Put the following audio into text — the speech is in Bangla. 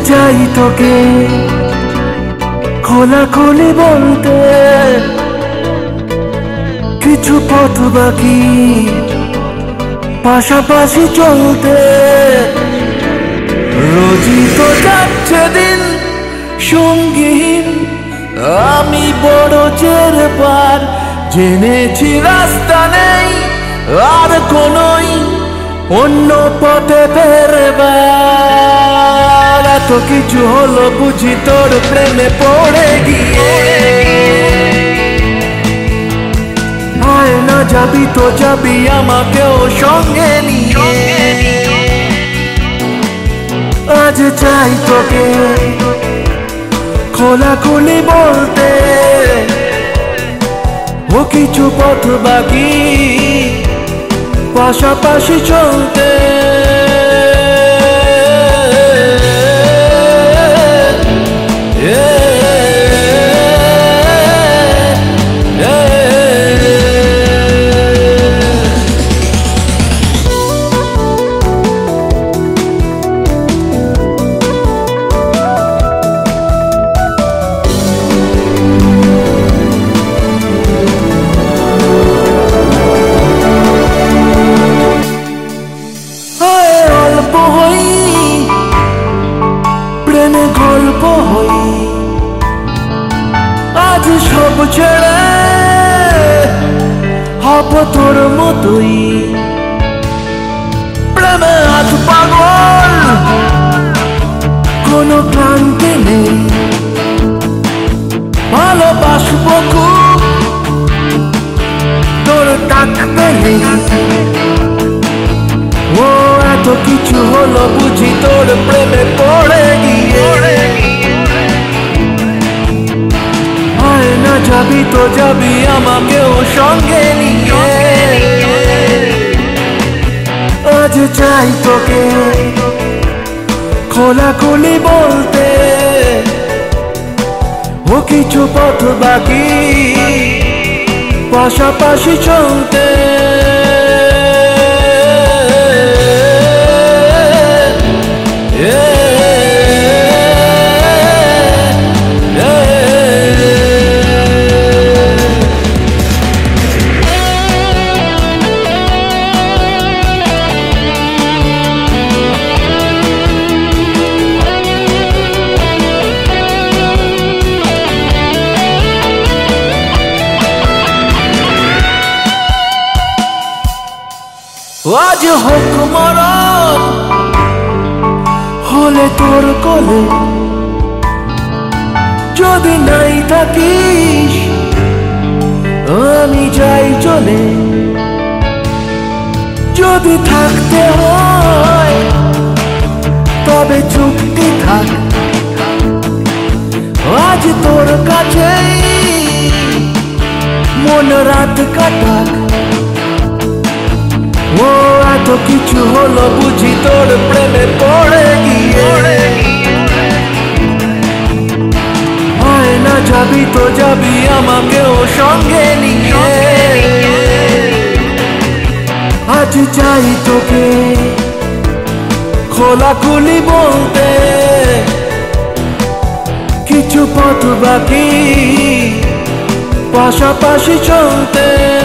চাই তোকে খোলাখুলি বলতে, কিছু পথ বাকি পাশাপাশি চলতে। রোজই তো যাচ্ছে দিন সঙ্গীহীন, আমি বড় চেরবার জেনেছি রাস্তা নেই আর কোনোই অন্য পথে ফেরবার। এত কিছু হলো বুঝি তোর প্রেমে পড়ে গিয়ে। আয় না যাবি তো যাবি আমাকেও সঙ্গে নিয়ে। আজ চাই তোকে খোলাখুলি বলতে, ও কিছু পথ বাকি পাশাপাশি চলতে। গল্প হই আজ সব ছেড়ে হব তোর মতোই। প্রেমে আজ পাগল কোনো ক্লান্তি নেই, ভালোবাসবো খুব তোর ডাক পেলেই। ও এত কিছু হলো বুঝি তোর প্রেমে পড়ে গিয়ে। আয় না যাবি তো যাবি আমাকেও সঙ্গে নিয়ে। আজ চাই তোকে খোলাখুলি বলতে, ও কিছু পথ বাকি পাশাপাশি চলতে। আজ হোক মরণ হলে তোর কোলে, যদি নাই থাকিস আমি যাই চলে। যদি থাকতে হয় তবে চুক্তি থাক, আজ তোর কাছেই মন রাত কাটাক। ও এত কিছু হলো বুঝি তোর প্রেমে পড়ে গিয়ে। আয় না যাবি তো যাবি আমাকেও সঙ্গে নিয়ে। আজ চাই তোকে খোলাখুলি বলতে, কিছু পথ বাকি পাশাপাশি চলতে।